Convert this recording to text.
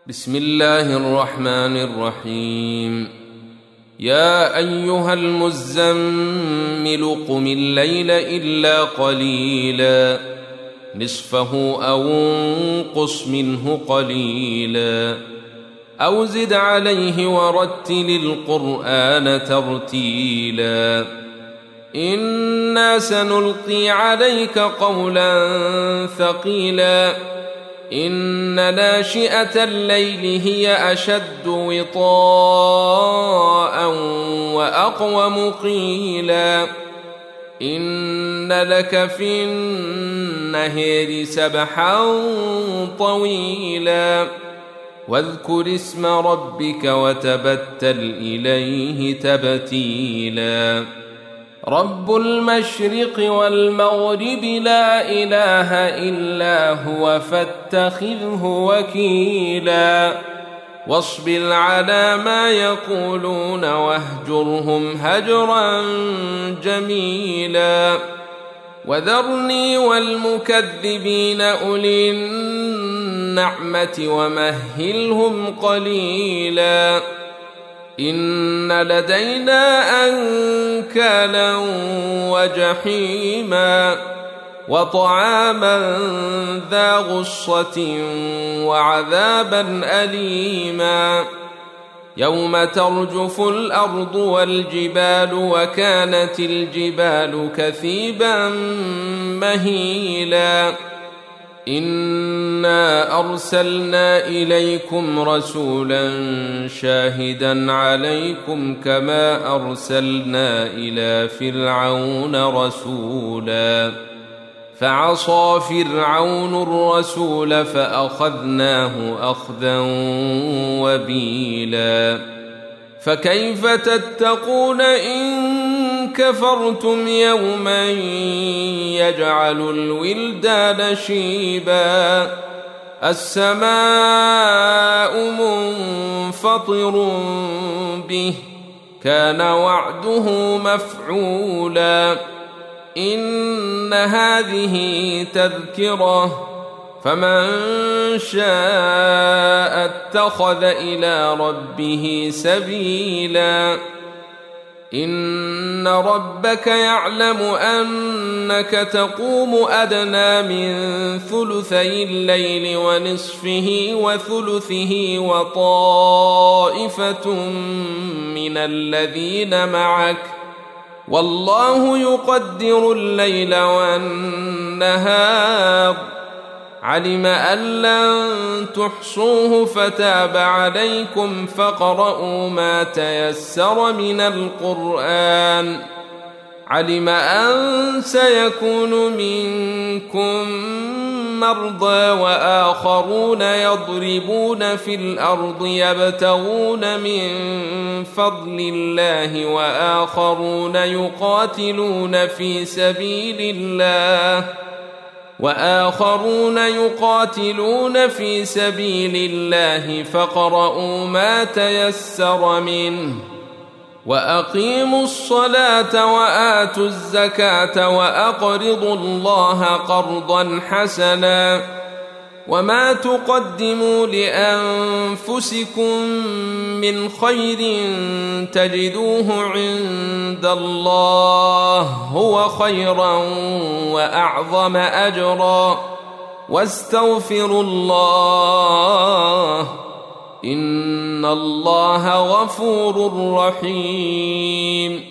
بسم الله الرحمن الرحيم. يا أيها المزمل قم الليل إلا قليلا نصفه أو انقص منه قليلا أو زد عليه ورتل القرآن ترتيلا إنا سنلقي عليك قولا ثقيلا إن ناشئة الليل هي أشد وطاء وأقوم قيلا إن لك في النهار سبحا طويلا واذكر اسم ربك وتبتل إليه تبتيلا رب المشرق والمغرب لا إله إلا هو فاتخذه وكيلا واصبر على ما يقولون واهجرهم هجرا جميلا وذرني والمكذبين أولي النعمة ومهلهم قليلا إن لدينا أنكالا وجحيما وطعاما ذا غصة وعذابا أليما يوم ترجف الأرض والجبال وكانت الجبال كثيبا مهيلا إنا أرسلنا إليكم رسولا شاهدا عليكم كما أرسلنا إلى فرعون رسولا فعصى فرعون الرسول فأخذناه أخذا وبيلا فكيف تتقون إن كفرتم يوما يجعل الولدان شيبا السماء منفطر به كان وعده مفعولا إن هذه تذكرة فمن شاء اتخذ إلى ربه سبيلا إن ربك يعلم أنك تقوم أدنى من ثلثي الليل ونصفه وثلثه وطائفة من الذين معك والله يقدر الليل والنهار علم أن لن تحصوه فتاب عليكم فاقرؤوا ما تيسر من القرآن علم أن سيكون منكم مرضى وآخرون يضربون في الأرض يبتغون من فضل الله وآخرون يقاتلون في سبيل الله فاقرؤوا ما تيسر منه وأقيموا الصلاة وآتوا الزكاة وأقرضوا الله قرضا حسنا وما تقدموا لأنفسكم من خير تجدوه عند الله هو خيرا وأعظم أجرا واستغفروا الله إن الله غفور رحيم